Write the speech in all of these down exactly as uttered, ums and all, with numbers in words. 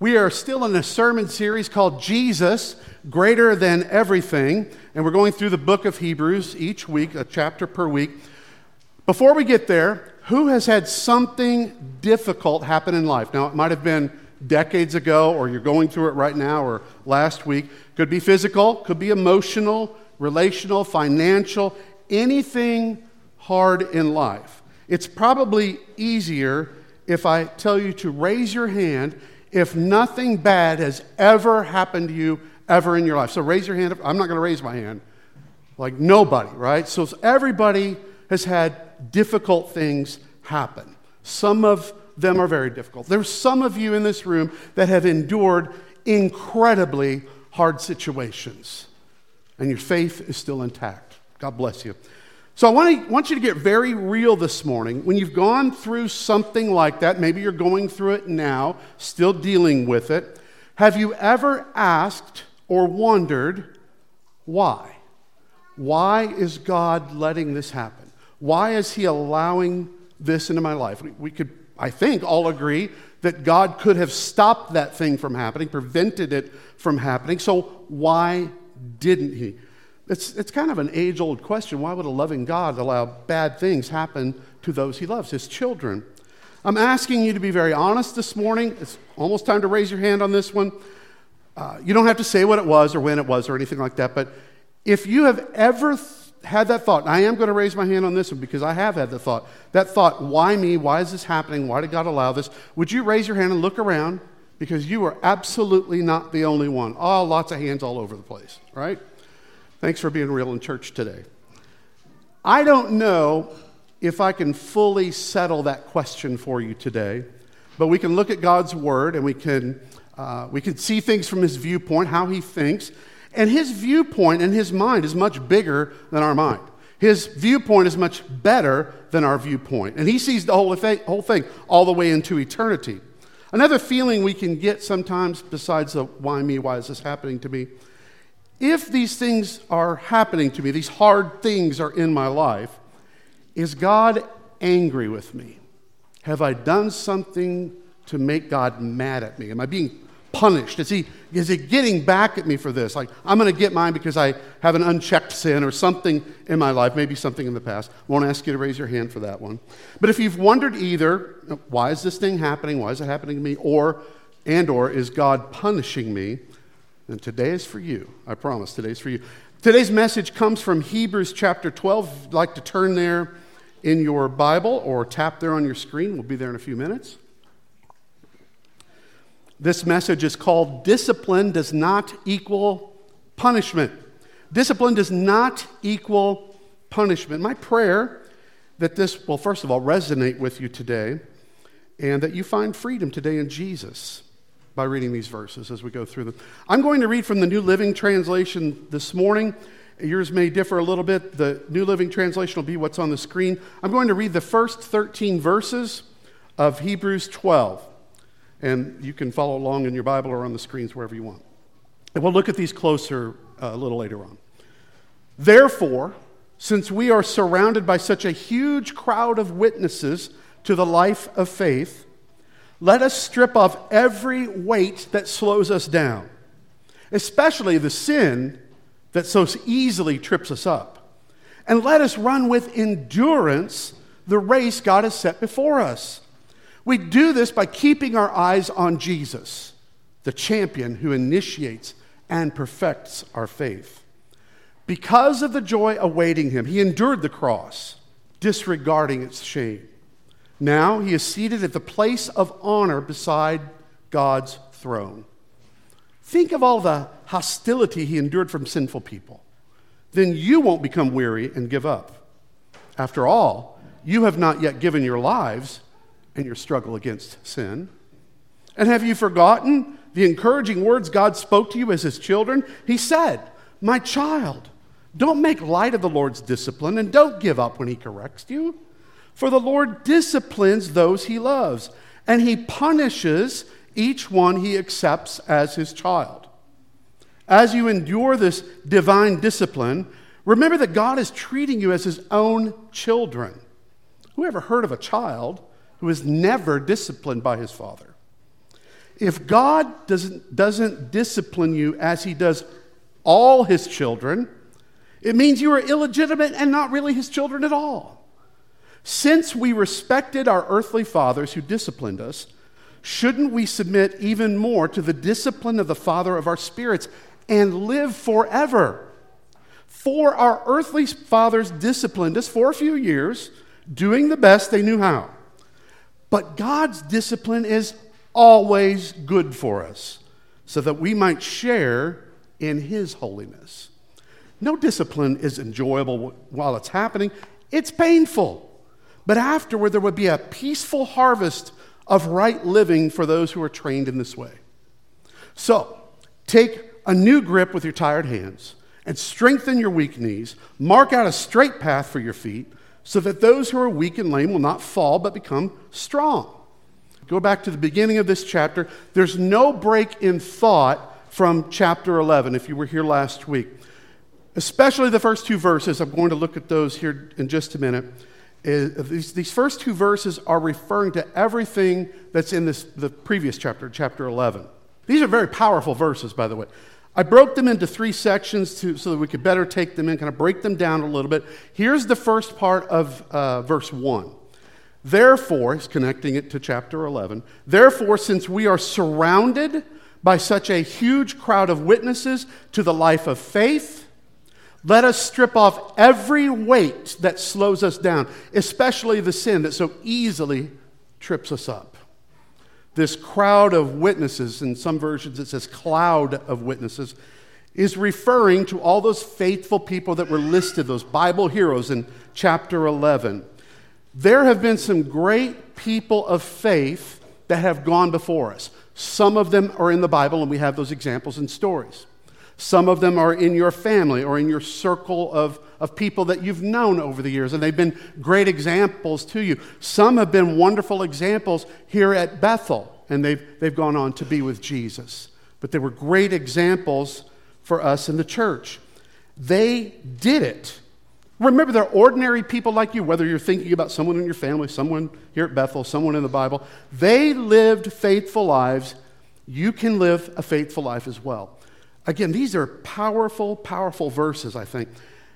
We are still in a sermon series called Jesus, Greater Than Everything, and we're going through the book of Hebrews each week, a chapter per week. Before we get there, who has had something difficult happen in life? Now, it might have been decades ago, or you're going through it right now, or last week. Could be physical, could be emotional, relational, financial, anything hard in life. It's probably easier if I tell you to raise your hand if nothing bad has ever happened to you ever in your life. So raise your hand. I'm not going to raise my hand. Like nobody, right? So everybody has had difficult things happen. Some of them are very difficult. There's some of you in this room that have endured incredibly hard situations, and your faith is still intact. God bless you. So I want, to, want you to get very real this morning. When you've gone through something like that, maybe you're going through it now, still dealing with it, have you ever asked or wondered why? Why is God letting this happen? Why is He allowing this into my life? We, we could, I think, all agree that God could have stopped that thing from happening, prevented it from happening. So why didn't He? It's, it's kind of an age-old question. Why would a loving God allow bad things happen to those He loves, His children? I'm asking you to be very honest this morning. It's almost time to raise your hand on this one. Uh, you don't have to say what it was or when it was or anything like that, but if you have ever th- had that thought, and I am going to raise my hand on this one because I have had the thought, that thought, why me? Why is this happening? Why did God allow this? Would you raise your hand and look around? Because you are absolutely not the only one. Oh, lots of hands all over the place, right? Thanks for being real in church today. I don't know if I can fully settle that question for you today, but we can look at God's Word and we can uh, we can see things from His viewpoint, how He thinks, and His viewpoint and His mind is much bigger than our mind. His viewpoint is much better than our viewpoint, and He sees the whole thing, whole thing all the way into eternity. Another feeling we can get sometimes, besides the why me, why is this happening to me? If these things are happening to me, these hard things are in my life, is God angry with me? Have I done something to make God mad at me? Am I being punished? Is he, is he getting back at me for this? Like, I'm going to get mine because I have an unchecked sin or something in my life, maybe something in the past. I won't ask you to raise your hand for that one. But if you've wondered either, why is this thing happening? Why is it happening to me? Or, and or, is God punishing me? And today is for you. I promise, today's for you. Today's message comes from Hebrews chapter twelve. If you'd like to turn there in your Bible or tap there on your screen, we'll be there in a few minutes. This message is called Discipline Does Not Equal Punishment. Discipline does not equal punishment. My prayer that this will, first of all, resonate with you today and that you find freedom today in Jesus by reading these verses as we go through them. I'm going to read from the New Living Translation this morning. Yours may differ a little bit. The New Living Translation will be what's on the screen. I'm going to read the first thirteen verses of Hebrews twelve. And you can follow along in your Bible or on the screens, wherever you want. And we'll look at these closer uh, a little later on. Therefore, since we are surrounded by such a huge crowd of witnesses to the life of faith, let us strip off every weight that slows us down, especially the sin that so easily trips us up. And let us run with endurance the race God has set before us. We do this by keeping our eyes on Jesus, the champion who initiates and perfects our faith. Because of the joy awaiting Him, He endured the cross, disregarding its shame. Now He is seated at the place of honor beside God's throne. Think of all the hostility He endured from sinful people. Then you won't become weary and give up. After all, you have not yet given your lives in your struggle against sin. And have you forgotten the encouraging words God spoke to you as His children? He said, "My child, don't make light of the Lord's discipline and don't give up when He corrects you. For the Lord disciplines those He loves, and He punishes each one He accepts as His child. As you endure this divine discipline, remember that God is treating you as His own children. Who ever heard of a child who is never disciplined by his father? if God doesn't, doesn't discipline you as he does all his children, it means you are illegitimate and not really his children at all. Since we respected our earthly fathers who disciplined us, shouldn't we submit even more to the discipline of the Father of our spirits and live forever? For our earthly fathers disciplined us for a few years, doing the best they knew how. But God's discipline is always good for us, so that we might share in his holiness. No discipline is enjoyable while it's happening. It's painful. But afterward, there would be a peaceful harvest of right living for those who are trained in this way. So, take a new grip with your tired hands and strengthen your weak knees. Mark out a straight path for your feet so that those who are weak and lame will not fall but become strong. Go back to the beginning of this chapter. There's no break in thought from chapter eleven, if you were here last week. Especially the first two verses. I'm going to look at those here in just a minute. Is, these, these first two verses are referring to everything that's in this, the previous chapter, chapter eleven. These are very powerful verses, by the way. I broke them into three sections to, so that we could better take them in, kind of break them down a little bit. Here's the first part of uh, verse one. Therefore, he's connecting it to chapter eleven. Therefore, since we are surrounded by such a huge crowd of witnesses to the life of faith, let us strip off every weight that slows us down, especially the sin that so easily trips us up. This crowd of witnesses, in some versions it says cloud of witnesses, is referring to all those faithful people that were listed, those Bible heroes in chapter eleven. There have been some great people of faith that have gone before us. Some of them are in the Bible, and we have those examples and stories. Some of them are in your family or in your circle of, of people that you've known over the years, and they've been great examples to you. Some have been wonderful examples here at Bethel, and they've, they've gone on to be with Jesus. But they were great examples for us in the church. They did it. Remember, they're ordinary people like you, whether you're thinking about someone in your family, someone here at Bethel, someone in the Bible. They lived faithful lives. You can live a faithful life as well. Again, these are powerful, powerful verses, I think.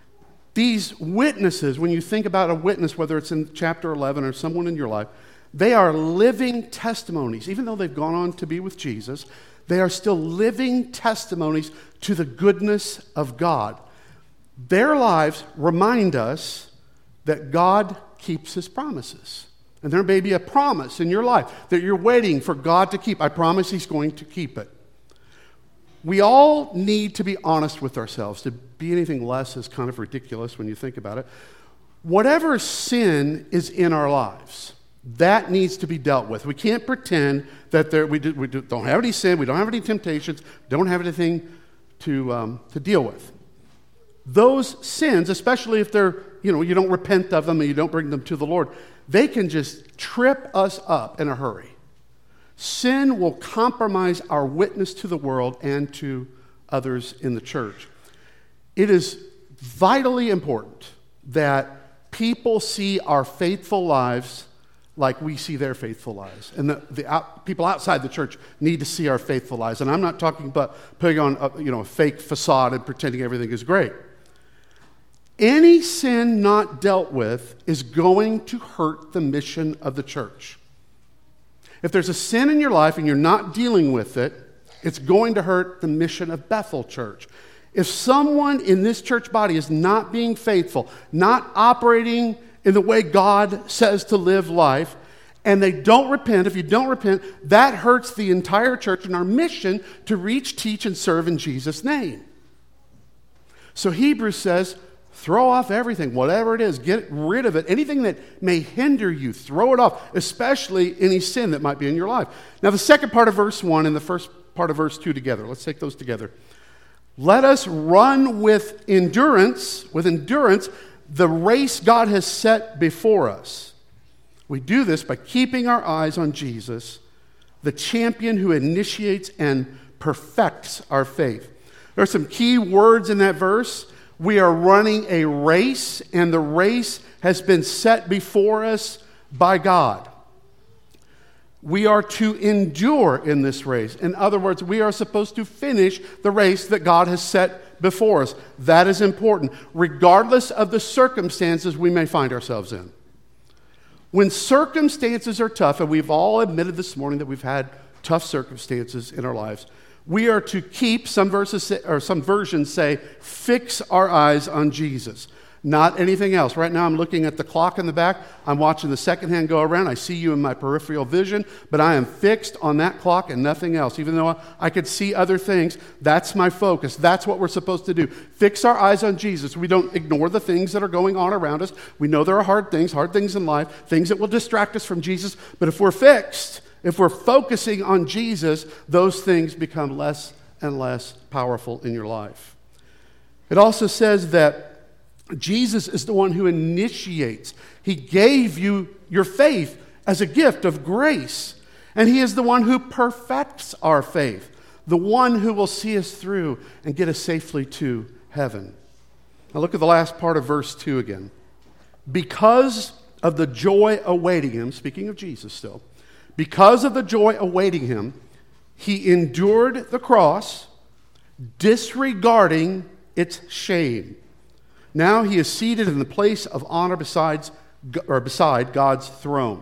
These witnesses, when you think about a witness, whether it's in chapter eleven or someone in your life, they are living testimonies. Even though they've gone on to be with Jesus, they are still living testimonies to the goodness of God. Their lives remind us that God keeps his promises. And there may be a promise in your life that you're waiting for God to keep. I promise he's going to keep it. We all need to be honest with ourselves. To be anything less is kind of ridiculous when you think about it. Whatever sin is in our lives, that needs to be dealt with. We can't pretend that there, we, do, we do, don't have any sin, we don't have any temptations, don't have anything to, um, to deal with. Those sins, especially if they're, you know, you don't repent of them and you don't bring them to the Lord, they can just trip us up in a hurry. Sin will compromise our witness to the world and to others in the church. It is vitally important that people see our faithful lives like we see their faithful lives. And the, the out, people outside the church need to see our faithful lives. And I'm not talking about putting on a, you know, a fake facade and pretending everything is great. Any sin not dealt with is going to hurt the mission of the church. If there's a sin in your life and you're not dealing with it, it's going to hurt the mission of Bethel Church. If someone in this church body is not being faithful, not operating in the way God says to live life, and they don't repent, if you don't repent, that hurts the entire church and our mission to reach, teach, and serve in Jesus' name. So Hebrews says, throw off everything, whatever it is. Get rid of it. Anything that may hinder you, throw it off, especially any sin that might be in your life. Now, the second part of verse one and the first part of verse two together. Let's take those together. Let us run with endurance, with endurance, the race God has set before us. We do this by keeping our eyes on Jesus, the champion who initiates and perfects our faith. There are some key words in that verse. We are running a race, and the race has been set before us by God. We are to endure in this race. In other words, we are supposed to finish the race that God has set before us. That is important, regardless of the circumstances we may find ourselves in. When circumstances are tough, and we've all admitted this morning that we've had tough circumstances in our lives, we are to keep, some verses say, or some versions say, fix our eyes on Jesus, not anything else. Right now I'm looking at the clock in the back. I'm watching the second hand go around. I see you in my peripheral vision, but I am fixed on that clock and nothing else. Even though I could see other things, that's my focus. That's what we're supposed to do. Fix our eyes on Jesus. We don't ignore the things that are going on around us. We know there are hard things, hard things in life, things that will distract us from Jesus. But if we're fixed, if we're focusing on Jesus, those things become less and less powerful in your life. It also says that Jesus is the one who initiates. He gave you your faith as a gift of grace. And he is the one who perfects our faith, the one who will see us through and get us safely to heaven. Now look at the last part of verse two again. Because of the joy awaiting him, speaking of Jesus still, because of the joy awaiting him, he endured the cross, disregarding its shame. Now he is seated in the place of honor besides, or beside God's throne.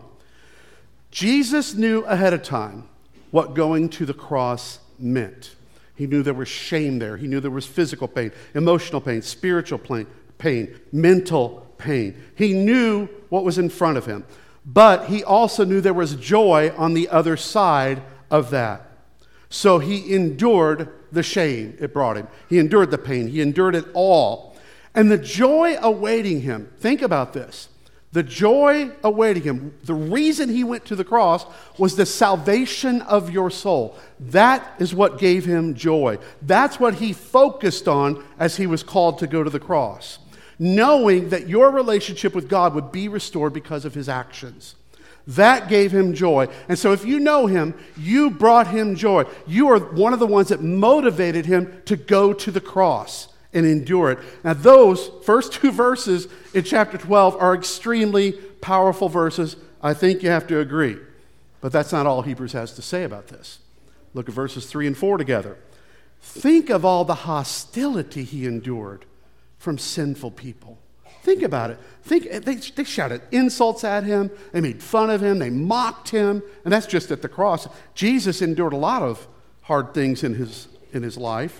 Jesus knew ahead of time what going to the cross meant. He knew there was shame there. He knew there was physical pain, emotional pain, spiritual pain, pain, mental pain. He knew what was in front of him. But he also knew there was joy on the other side of that. So he endured the shame it brought him. He endured the pain. He endured it all. And the joy awaiting him, think about this. The joy awaiting him, the reason he went to the cross was the salvation of your soul. That is what gave him joy. That's what he focused on as he was called to go to the cross. Knowing that your relationship with God would be restored because of his actions. That gave him joy. And so if you know him, you brought him joy. You are one of the ones that motivated him to go to the cross and endure it. Now those first two verses in chapter twelve are extremely powerful verses. I think you have to agree. But that's not all Hebrews has to say about this. Look at verses three and four together. Think of all the hostility he endured from sinful people. Think about it. Think they, they shouted insults at him. They made fun of him. They mocked him. And that's just at the cross. Jesus endured a lot of hard things in his, in his life.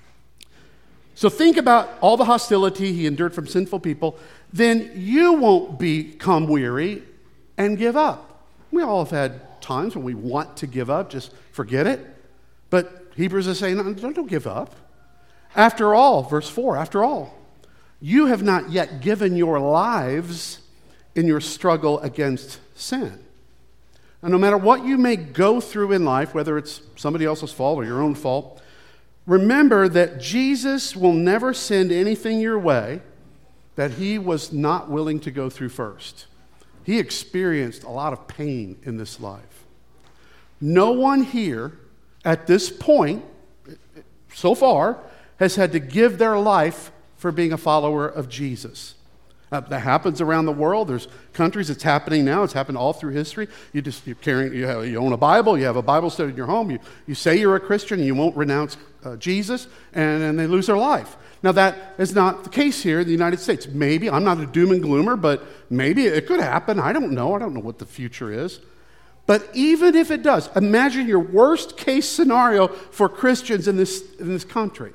So think about all the hostility he endured from sinful people. Then you won't become weary and give up. We all have had times when we want to give up, just forget it. But Hebrews is saying, no, don't give up. After all, verse four, after all, you have not yet given your lives in your struggle against sin. And no matter what you may go through in life, whether it's somebody else's fault or your own fault, remember that Jesus will never send anything your way that he was not willing to go through first. He experienced a lot of pain in this life. No one here at this point, so far, has had to give their life for being a follower of Jesus. Uh, that happens around the world. There's countries, it's happening now. It's happened all through history. You just you're carrying, you, have, you own a Bible. You have a Bible study in your home. You, you say you're a Christian and you won't renounce uh, Jesus, and, and they lose their life. Now that is not the case here in the United States. Maybe, I'm not a doom and gloomer, but maybe it could happen. I don't know. I don't know what the future is. But even if it does, imagine your worst case scenario for Christians in this, in this country.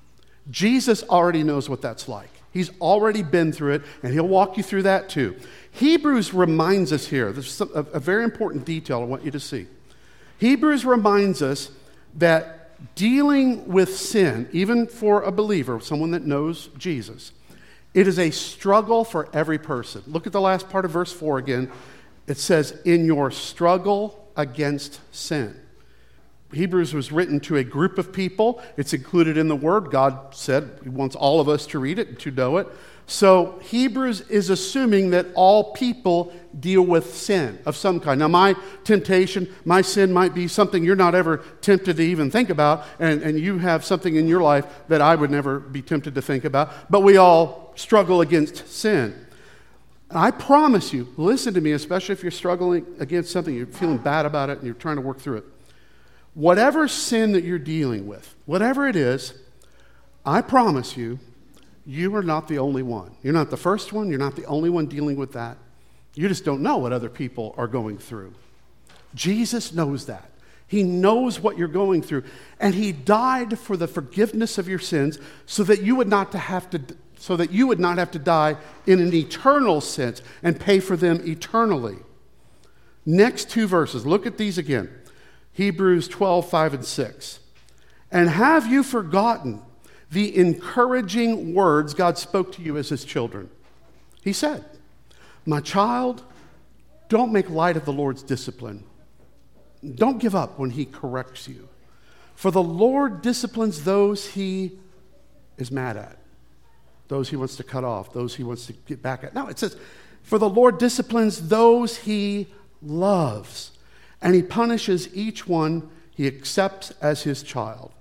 Jesus already knows what that's like. He's already been through it, and he'll walk you through that too. Hebrews reminds us here, there's a, a very important detail I want you to see. Hebrews reminds us that dealing with sin, even for a believer, someone that knows Jesus, it is a struggle for every person. Look at the last part of verse four again. It says, in your struggle against sin. Hebrews was written to a group of people. It's included in the Word. God said he wants all of us to read it and to know it. So Hebrews is assuming that all people deal with sin of some kind. Now my temptation, my sin might be something you're not ever tempted to even think about, and, and you have something in your life that I would never be tempted to think about, but we all struggle against sin. And I promise you, listen to me, especially if you're struggling against something, you're feeling bad about it, and you're trying to work through it. Whatever sin that you're dealing with, whatever it is, I promise you, you are not the only one. You're not the first one. You're not the only one dealing with that. You just don't know what other people are going through. Jesus knows that. He knows what you're going through. And he died for the forgiveness of your sins so that you would not have to so that you would not have to die in an eternal sense and pay for them eternally. Next two verses. Look at these again. Hebrews twelve, five and six. And have you forgotten the encouraging words God spoke to you as his children? He said, my child, don't make light of the Lord's discipline. Don't give up when he corrects you. For the Lord disciplines those he is mad at, those he wants to cut off, those he wants to get back at. No, it says, for the Lord disciplines those he loves, and he punishes each one he accepts as his child.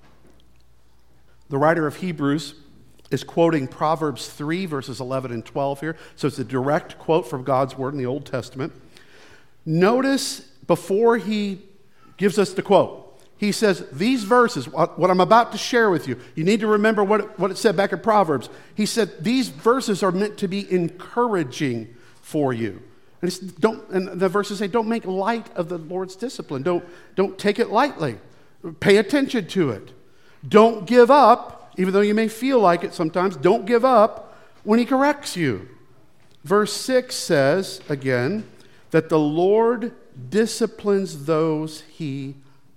The writer of Hebrews is quoting Proverbs three, verses eleven and twelve here. So it's a direct quote from God's word in the Old Testament. Notice before he gives us the quote, he says, these verses, what I'm about to share with you, you need to remember what it, what it said back in Proverbs. He said, these verses are meant to be encouraging for you. And, it's, don't, and the verses say, don't make light of the Lord's discipline. Don't, don't take it lightly. Pay attention to it. Don't give up, even though you may feel like it sometimes. Don't give up when he corrects you. Verse six says, again, that the Lord disciplines those he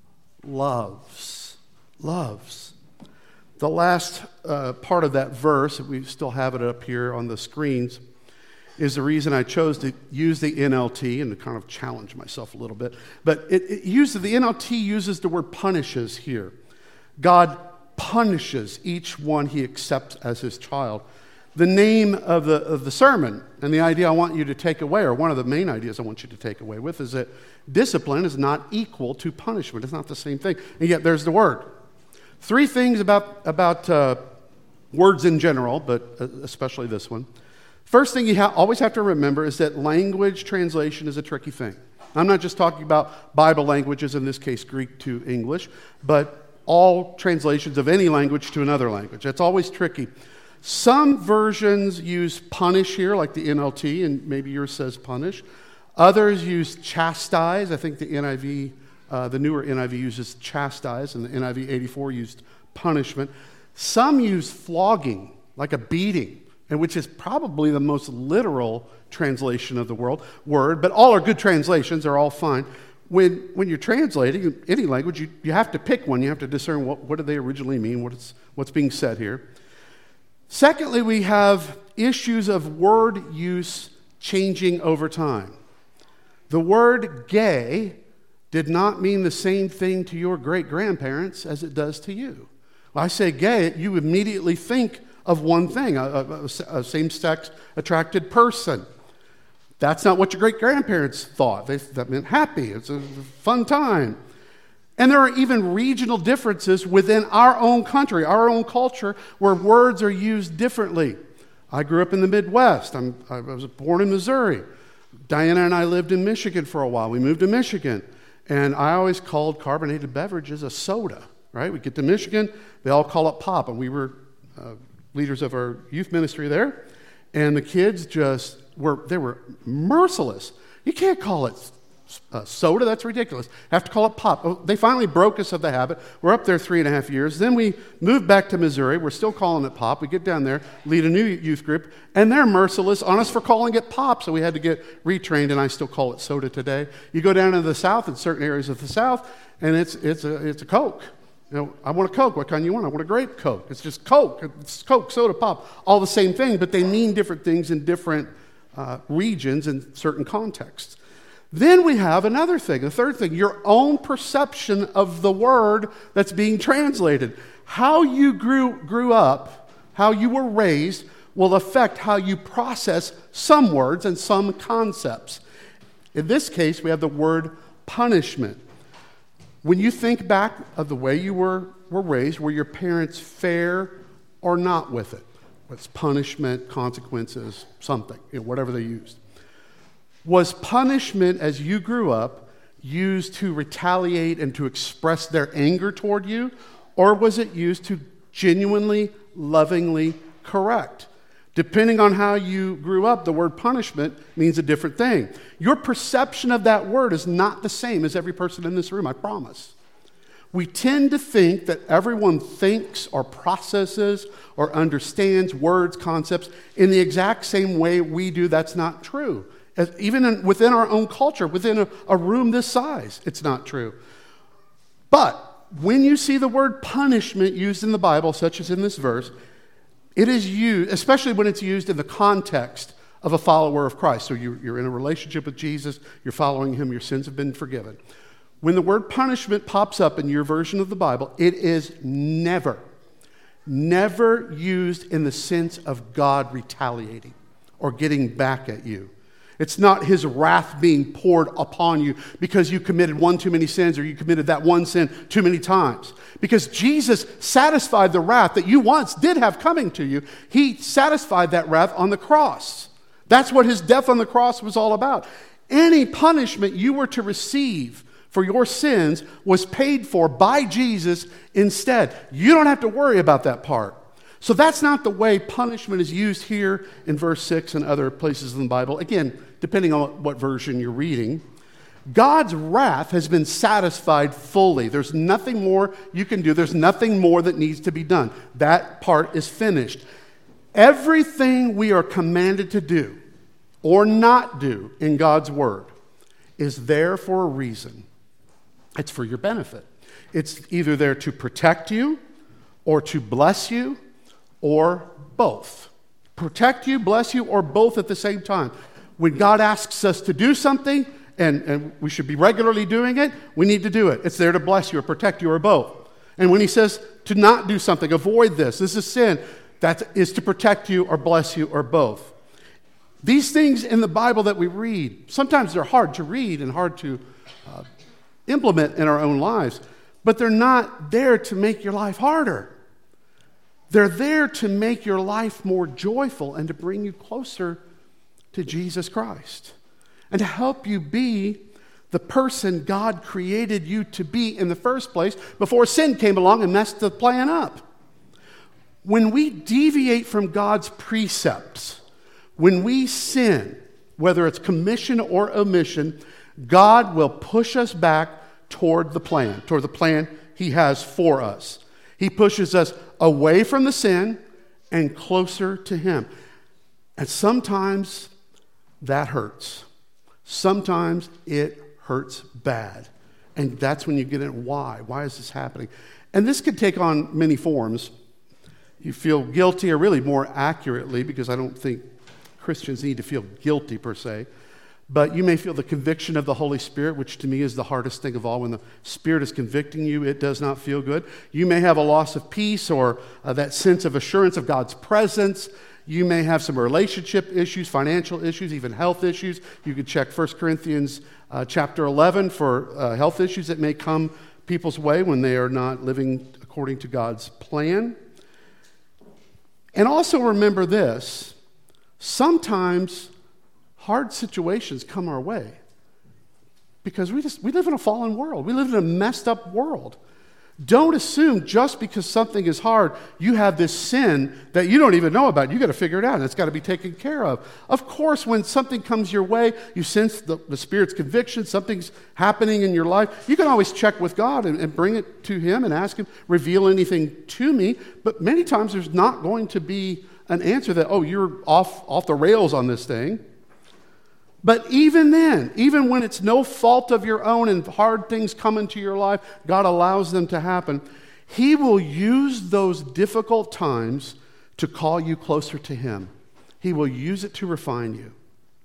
loves. Loves. The last uh, part of that verse, we still have it up here on the screens, is the reason I chose to use the N L T and to kind of challenge myself a little bit. But it, it uses, the N L T uses the word punishes here. God punishes each one he accepts as his child. The name of the, of the sermon and the idea I want you to take away, or one of the main ideas I want you to take away with, is that discipline is not equal to punishment. It's not the same thing. And yet there's the word. Three things about, about uh, words in general, but especially this one. First thing you ha- always have to remember is that language translation is a tricky thing. I'm not just talking about Bible languages, in this case Greek to English, but all translations of any language to another language. That's always tricky. Some versions use punish here, like the N L T, and maybe yours says punish. Others use chastise. I think the N I V, uh, the newer N I V uses chastise, and the N I V eighty-four used punishment. Some use flogging, like a beating, and which is probably the most literal translation of the world, word, but all are good translations. They're all fine. When, when you're translating any language, you, you have to pick one. You have to discern what, what do they originally mean, what is, what's being said here. Secondly, we have issues of word use changing over time. The word gay did not mean the same thing to your great-grandparents as it does to you. When I say gay, you immediately think of one thing, a, a, a same-sex attracted person. That's not what your great-grandparents thought. They, that meant happy. It's a fun time. And there are even regional differences within our own country, our own culture, where words are used differently. I grew up in the Midwest. I'm, I was born in Missouri. Diana and I lived in Michigan for a while. We moved to Michigan. And I always called carbonated beverages a soda, right? We get to Michigan, they all call it pop. And we were uh, leaders of our youth ministry there. And the kids just were, they were merciless. You can't call it uh, soda, that's ridiculous. Have to call it pop. Oh, they finally broke us of the habit. We're up there three and a half years. Then we moved back to Missouri. We're still calling it pop. We get down there, lead a new youth group, and they're merciless on us for calling it pop, so we had to get retrained, and I still call it soda today. You go down to the South, in certain areas of the South, and it's, it's, a, it's a Coke. You know, I want a Coke. What kind you want? I want a grape Coke. It's just Coke. It's Coke, soda, pop. All the same thing, but they mean different things in different uh, regions and certain contexts. Then we have another thing, the third thing, your own perception of the word that's being translated. How you grew, grew up, how you were raised, will affect how you process some words and some concepts. In this case, we have the word punishment. When you think back of the way you were, were raised, were your parents fair or not with it? What's punishment, consequences, something, you know, whatever they used. Was punishment as you grew up used to retaliate and to express their anger toward you, or was it used to genuinely, lovingly correct? Depending on how you grew up, the word punishment means a different thing. Your perception of that word is not the same as every person in this room, I promise. We tend to think that everyone thinks or processes or understands words, concepts in the exact same way we do. That's not true. As, even in, within our own culture, within a, a room this size, it's not true. But when you see the word punishment used in the Bible, such as in this verse, it is used, especially when it's used in the context of a follower of Christ. So you, you're in a relationship with Jesus, you're following him, your sins have been forgiven. When the word punishment pops up in your version of the Bible, it is never, never used in the sense of God retaliating or getting back at you. It's not his wrath being poured upon you because you committed one too many sins or you committed that one sin too many times. Because Jesus satisfied the wrath that you once did have coming to you. He satisfied that wrath on the cross. That's what his death on the cross was all about. Any punishment you were to receive for your sins was paid for by Jesus instead. You don't have to worry about that part. So that's not the way punishment is used here in verse six and other places in the Bible. Again, depending on what version you're reading. God's wrath has been satisfied fully. There's nothing more you can do. There's nothing more that needs to be done. That part is finished. Everything we are commanded to do or not do in God's word is there for a reason. It's for your benefit. It's either there to protect you or to bless you, or both. Protect you, bless you, or both at the same time. When God asks us to do something, and, and we should be regularly doing it, we need to do it. It's there to bless you or protect you or both. And when he says to not do something, avoid this, this is sin, that is to protect you or bless you or both. These things in the Bible that we read, sometimes they're hard to read and hard to uh, implement in our own lives, but they're not there to make your life harder. They're there to make your life more joyful and to bring you closer to Jesus Christ and to help you be the person God created you to be in the first place before sin came along and messed the plan up. When we deviate from God's precepts, when we sin, whether it's commission or omission, God will push us back toward the plan, toward the plan he has for us. He pushes us away from the sin and closer to him. And sometimes that hurts. Sometimes it hurts bad. And that's when you get in, why? Why is this happening? And this could take on many forms. You feel guilty, or really more accurately, because I don't think Christians need to feel guilty per se, but you may feel the conviction of the Holy Spirit, which to me is the hardest thing of all. When the Spirit is convicting you, it does not feel good. You may have a loss of peace or uh, that sense of assurance of God's presence. You may have some relationship issues, financial issues, even health issues. You could check First Corinthians uh, chapter eleven for uh, health issues that may come people's way when they are not living according to God's plan. And also remember this, sometimes hard situations come our way because we just we live in a fallen world. We live in a messed up world. Don't assume just because something is hard, you have this sin that you don't even know about. You got to figure it out, and it's got to be taken care of. Of course, when something comes your way, you sense the, the Spirit's conviction, something's happening in your life. You can always check with God and, and bring it to him and ask him, reveal anything to me. But many times there's not going to be an answer that, oh, you're off, off the rails on this thing. But even then, even when it's no fault of your own and hard things come into your life, God allows them to happen, he will use those difficult times to call you closer to him. He will use it to refine you.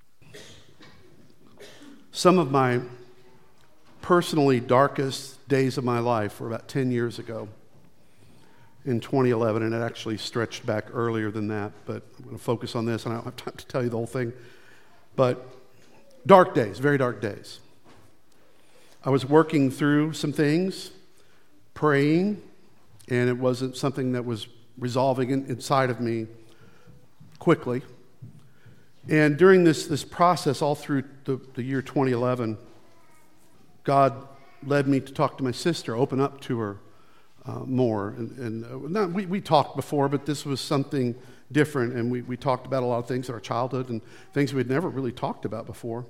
Some of my personally darkest days of my life were about ten years ago in twenty eleven, and it actually stretched back earlier than that, but I'm going to focus on this, and I don't have time to tell you the whole thing. But dark days, very dark days. I was working through some things, praying, and it wasn't something that was resolving in, inside of me quickly. And during this, this process, all through the, the year twenty eleven, God led me to talk to my sister, open up to her uh, more. And, and uh, not, we, we talked before, but this was something different. And we, we talked about a lot of things in our childhood and things we'd never really talked about before.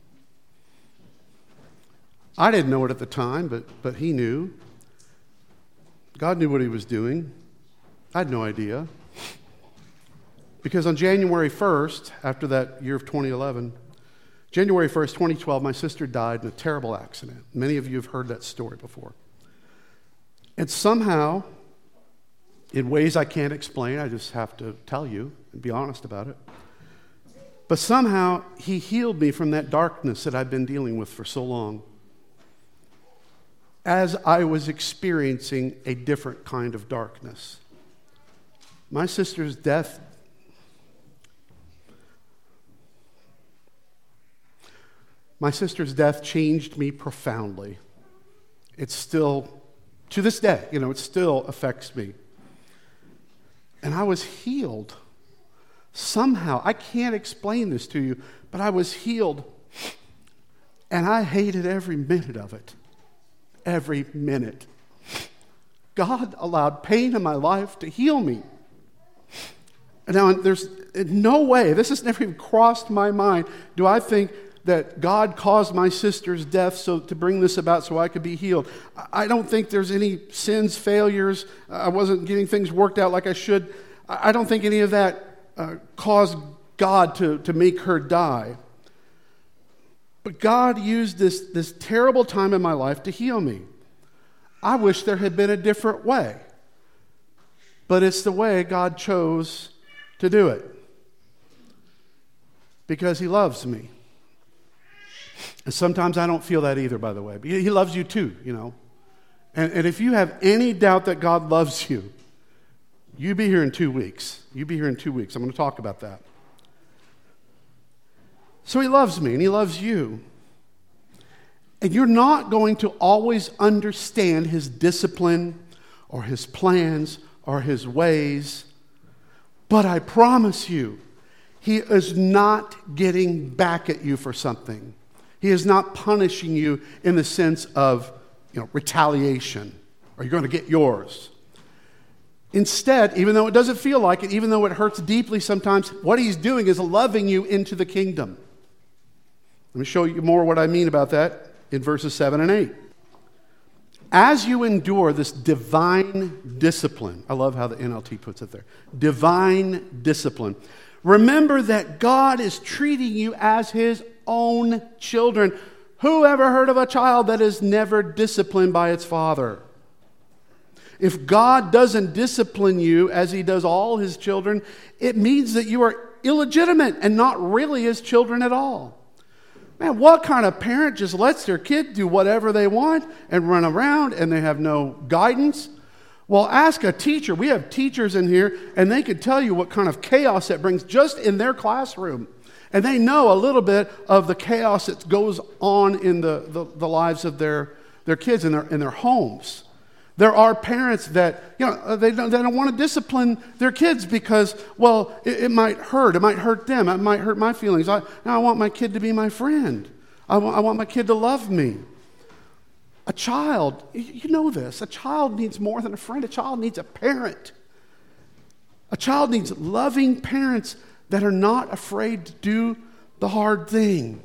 I didn't know it at the time, but, but he knew. God knew what he was doing. I had no idea. Because on January first, after that year of twenty eleven, January first, twenty twelve, my sister died in a terrible accident. Many of you have heard that story before. And somehow, in ways I can't explain, I just have to tell you and be honest about it. But somehow, he healed me from that darkness that I've been dealing with for so long, as I was experiencing a different kind of darkness. My sister's death My sister's death changed me profoundly. It's still, to this day, you know, it still affects me. And I was healed. Somehow, I can't explain this to you, but I was healed. And I hated every minute of it. Every minute. God allowed pain in my life to heal me. And now, there's no way, this has never even crossed my mind, do I think that God caused my sister's death so to bring this about so I could be healed. I don't think there's any sins, failures. I wasn't getting things worked out like I should. I don't think any of that uh, caused God to, to make her die. But God used this, this terrible time in my life to heal me. I wish there had been a different way. But it's the way God chose to do it. Because he loves me. And sometimes I don't feel that either, by the way. But he loves you too, you know. And, and if you have any doubt that God loves you, you be here in two weeks. You be here in two weeks. I'm going to talk about that. So he loves me and he loves you. And you're not going to always understand his discipline or his plans or his ways. But I promise you, he is not getting back at you for something. He is not punishing you in the sense of, you know, retaliation, or you're going to get yours. Instead, even though it doesn't feel like it, even though it hurts deeply sometimes, what he's doing is loving you into the kingdom. Let me show you more what I mean about that in verses seven and eight. As you endure this divine discipline, I love how the N L T puts it there, divine discipline, remember that God is treating you as his own children. Who ever heard of a child that is never disciplined by its father? If God doesn't discipline you as he does all his children, it means that you are illegitimate and not really his children at all. Man, what kind of parent just lets their kid do whatever they want and run around and they have no guidance? Well, ask a teacher. We have teachers in here, and they could tell you what kind of chaos that brings just in their classroom. And they know a little bit of the chaos that goes on in the, the, the lives of their, their kids in their, in their homes. There are parents that, you know, they don't, they don't want to discipline their kids because, well, it, it might hurt. It might hurt them. It might hurt my feelings. I, I want my kid to be my friend. I want, I want my kid to love me. A child, you know this, a child needs more than a friend. A child needs a parent. A child needs loving parents that are not afraid to do the hard thing.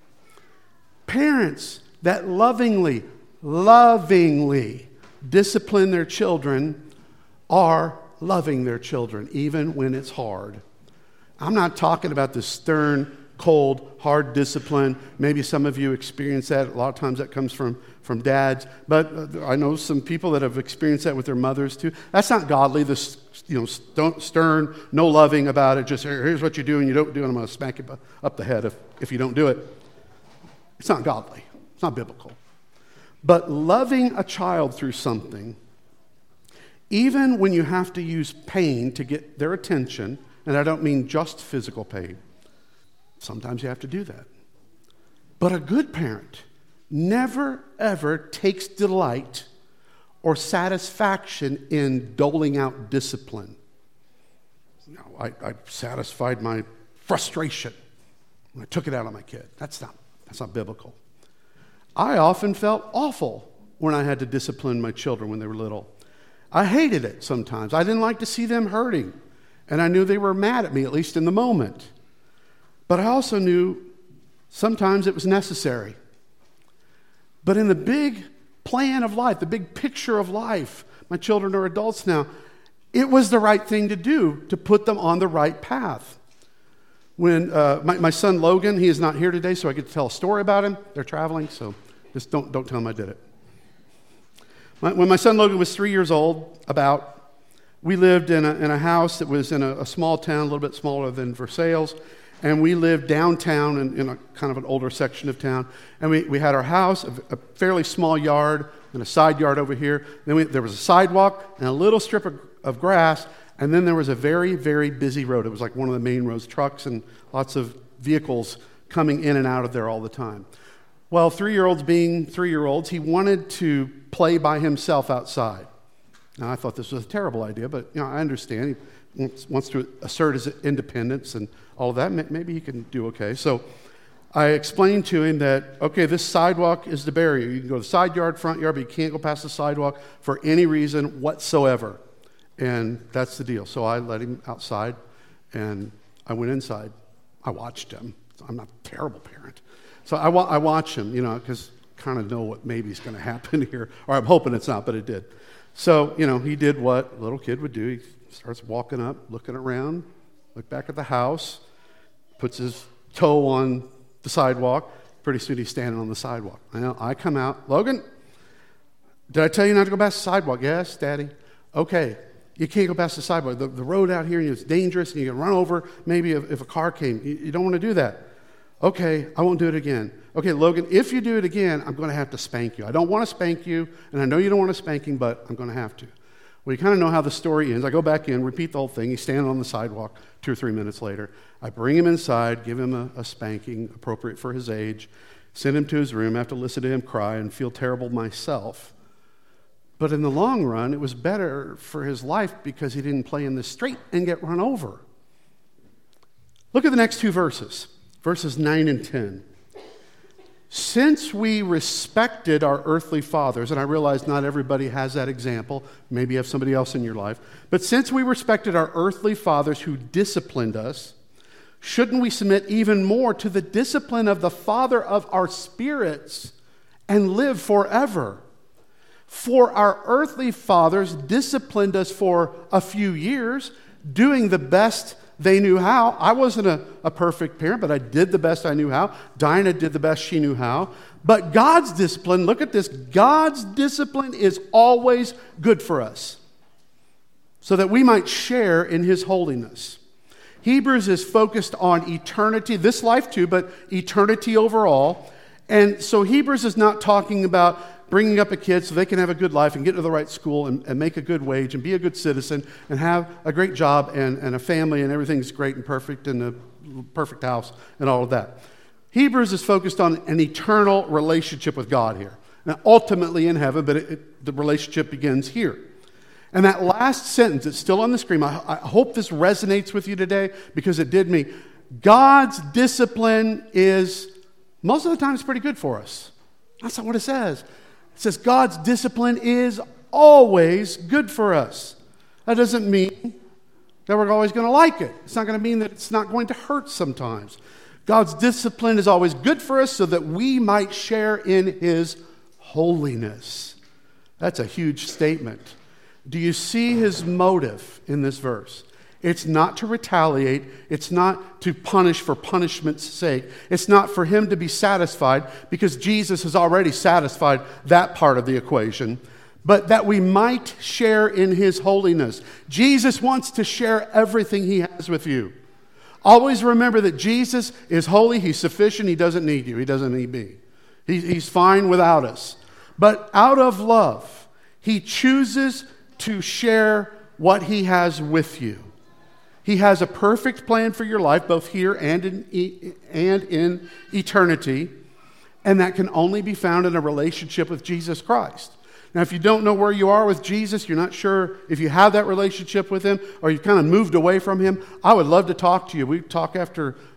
Parents that lovingly, lovingly discipline their children are loving their children, even when it's hard. I'm not talking about the stern, cold, hard discipline. Maybe some of you experience that. A lot of times that comes from, from dads. But uh, I know some people that have experienced that with their mothers too. That's not godly. This, you know, st- stern, no loving about it. Just, here's what you do and you don't do it. I'm going to smack you up the head if, if you don't do it. It's not godly. It's not biblical. But loving a child through something, even when you have to use pain to get their attention, and I don't mean just physical pain, sometimes you have to do that. But a good parent never, ever takes delight or satisfaction in doling out discipline. You know, I, I satisfied my frustration. I took it out on my kid. That's not, that's not biblical. I often felt awful when I had to discipline my children when they were little. I hated it sometimes. I didn't like to see them hurting. And I knew they were mad at me, at least in the moment. But I also knew sometimes it was necessary. But in the big plan of life, the big picture of life, my children are adults now, it was the right thing to do to put them on the right path. When uh, my, my son Logan, he is not here today, so I get to tell a story about him. They're traveling, so just don't, don't tell him I did it. My, when my son Logan was three years old, about, we lived in a, in a house that was in a, a small town, a little bit smaller than Versailles, and we lived downtown in, in a kind of an older section of town. And we, we had our house, a, a fairly small yard, and a side yard over here. Then we, there was a sidewalk and a little strip of, of grass, and then there was a very, very busy road. It was like one of the main roads, trucks and lots of vehicles coming in and out of there all the time. Well, three-year-olds being three-year-olds, he wanted to play by himself outside. Now, I thought this was a terrible idea, but you know, I understand. He wants, wants to assert his independence and all of that. Maybe he can do okay. So I explained to him that, okay, this sidewalk is the barrier. You can go to the side yard, front yard, but you can't go past the sidewalk for any reason whatsoever. And that's the deal. So I let him outside, and I went inside. I watched him. I'm not a terrible parent. So I, wa- I watch him, you know, because kind of know what maybe is going to happen here. Or I'm hoping it's not, but it did. So, you know, he did what a little kid would do. He starts walking up, looking around, look back at the house, puts his toe on the sidewalk. Pretty soon he's standing on the sidewalk. Now, I come out. Logan, did I tell you not to go past the sidewalk? Yes, Daddy. Okay. You can't go past the sidewalk. The, the road out here is dangerous, and you can run over maybe if, if a car came. You, you don't want to do that. Okay, I won't do it again. Okay, Logan, if you do it again, I'm going to have to spank you. I don't want to spank you, and I know you don't want to spank him, but I'm going to have to. Well, you kind of know how the story ends. I go back in, repeat the whole thing. He's standing on the sidewalk two or three minutes later. I bring him inside, give him a, a spanking appropriate for his age, send him to his room, I have to listen to him cry and feel terrible myself. But in the long run, it was better for his life because he didn't play in the street and get run over. Look at the next two verses, verses nine and ten. Since we respected our earthly fathers, and I realize not everybody has that example, maybe you have somebody else in your life, but since we respected our earthly fathers who disciplined us, shouldn't we submit even more to the discipline of the Father of our spirits and live forever? For our earthly fathers disciplined us for a few years, doing the best they knew how. I wasn't a, a perfect parent, but I did the best I knew how. Dinah did the best she knew how. But God's discipline, look at this, God's discipline is always good for us, so that we might share in His holiness. Hebrews is focused on eternity, this life too, but eternity overall. And so Hebrews is not talking about bringing up a kid so they can have a good life and get to the right school and, and make a good wage and be a good citizen and have a great job and, and a family and everything's great and perfect and a perfect house and all of that. Hebrews is focused on an eternal relationship with God here. Now, ultimately in heaven, but it, it, the relationship begins here. And that last sentence, it's still on the screen. I, I hope this resonates with you today because it did me. God's discipline is, most of the time, it's pretty good for us. That's not what it says. It says God's discipline is always good for us. That doesn't mean that we're always going to like it. It's not going to mean that it's not going to hurt sometimes. God's discipline is always good for us so that we might share in His holiness. That's a huge statement. Do you see His motive in this verse? It's not to retaliate. It's not to punish for punishment's sake. It's not for Him to be satisfied because Jesus has already satisfied that part of the equation, but that we might share in His holiness. Jesus wants to share everything He has with you. Always remember that Jesus is holy. He's sufficient. He doesn't need you. He doesn't need me. He, he's fine without us. But out of love, He chooses to share what He has with you. He has a perfect plan for your life, both here and in, and in eternity, and that can only be found in a relationship with Jesus Christ. Now, if you don't know where you are with Jesus, you're not sure if you have that relationship with Him, or you've kind of moved away from Him, I would love to talk to you. We talk after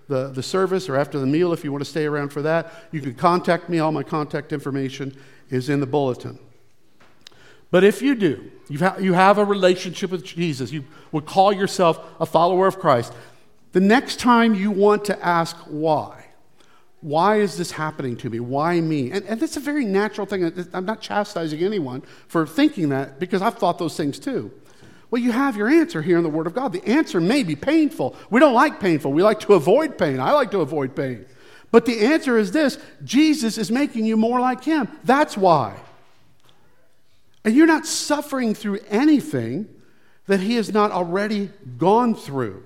the, the service or after the meal if you want to stay around for that. You can contact me. All my contact information is in the bulletin. But if you do, you've ha- you have a relationship with Jesus, you would call yourself a follower of Christ, the next time you want to ask why, why is this happening to me? Why me? And, and that's a very natural thing. I'm not chastising anyone for thinking that because I've thought those things too. Well, you have your answer here in the Word of God. The answer may be painful. We don't like painful. We like to avoid pain. I like to avoid pain. But the answer is this: Jesus is making you more like Him. That's why. And you're not suffering through anything that He has not already gone through.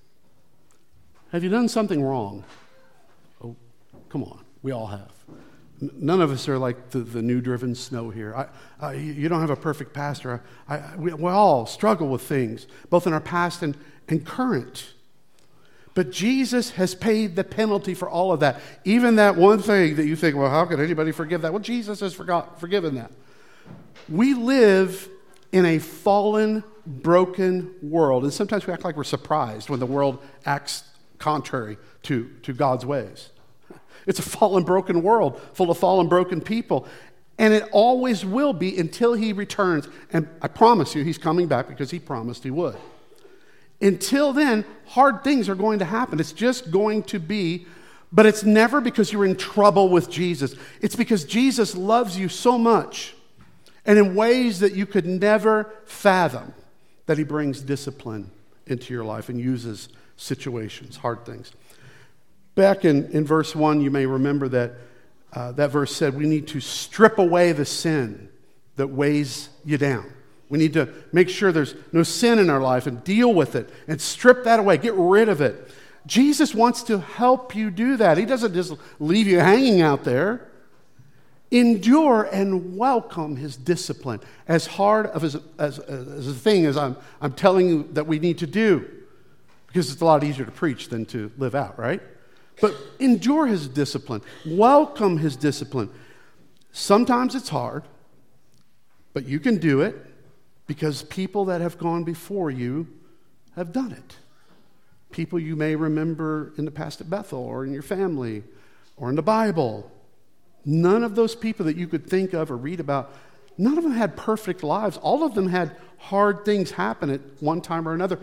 Have you done something wrong? Oh, come on. We all have. None of us are like the, the new driven snow here. I, I, you don't have a perfect pastor. I, I, we, we all struggle with things, both in our past and, and current. But Jesus has paid the penalty for all of that. Even that one thing that you think, well, how could anybody forgive that? Well, Jesus has forgot, forgiven that. We live in a fallen, broken world. And sometimes we act like we're surprised when the world acts contrary to, to God's ways. It's a fallen, broken world full of fallen, broken people. And it always will be until He returns. And I promise you, He's coming back because He promised He would. Until then, hard things are going to happen. It's just going to be, but it's never because you're in trouble with Jesus. It's because Jesus loves you so much and in ways that you could never fathom that He brings discipline into your life and uses situations, hard things. Back in, in verse one, you may remember that uh, that verse said we need to strip away the sin that weighs you down. We need to make sure there's no sin in our life and deal with it and strip that away, get rid of it. Jesus wants to help you do that. He doesn't just leave you hanging out there. Endure and welcome His discipline, as hard of as, as, as a thing as I'm, I'm telling you that we need to do, because it's a lot easier to preach than to live out, right? But endure His discipline. Welcome His discipline. Sometimes it's hard, but you can do it because people that have gone before you have done it. People you may remember in the past at Bethel or in your family or in the Bible. None of those people that you could think of or read about, none of them had perfect lives. All of them had hard things happen at one time or another.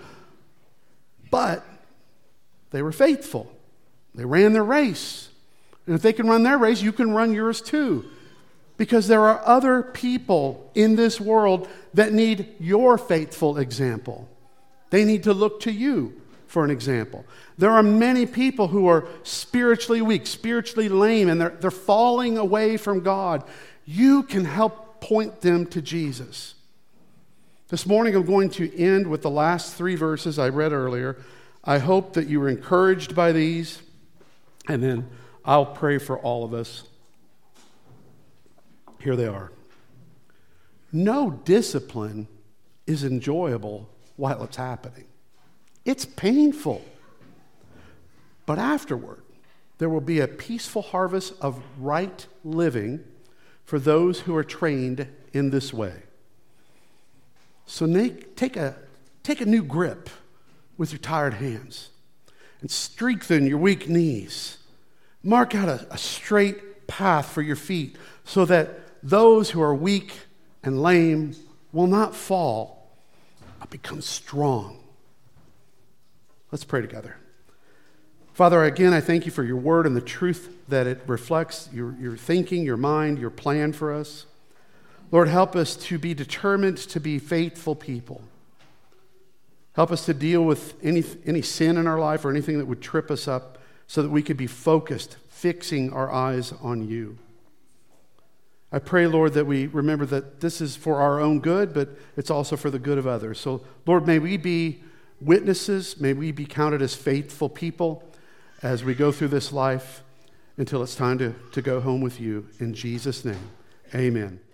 But they were faithful. They ran their race. And if they can run their race, you can run yours too. Because there are other people in this world that need your faithful example. They need to look to you for an example. There are many people who are spiritually weak, spiritually lame, and they're, they're falling away from God. You can help point them to Jesus. This morning I'm going to end with the last three verses I read earlier. I hope that you were encouraged by these. And then I'll pray for all of us. Here they are. No discipline is enjoyable while it's happening. It's painful. But afterward, there will be a peaceful harvest of right living for those who are trained in this way. So take a, take a new grip with your tired hands and strengthen your weak knees. Mark out a, a straight path for your feet so that those who are weak and lame will not fall, but become strong. Let's pray together. Father, again, I thank You for Your word and the truth that it reflects, your, your thinking, your mind, your plan for us. Lord, help us to be determined to be faithful people. Help us to deal with any, any sin in our life or anything that would trip us up so that we could be focused, fixing our eyes on You. I pray, Lord, that we remember that this is for our own good, but it's also for the good of others. So, Lord, may we be witnesses, may we be counted as faithful people as we go through this life until it's time to, to go home with You. In Jesus' name, amen.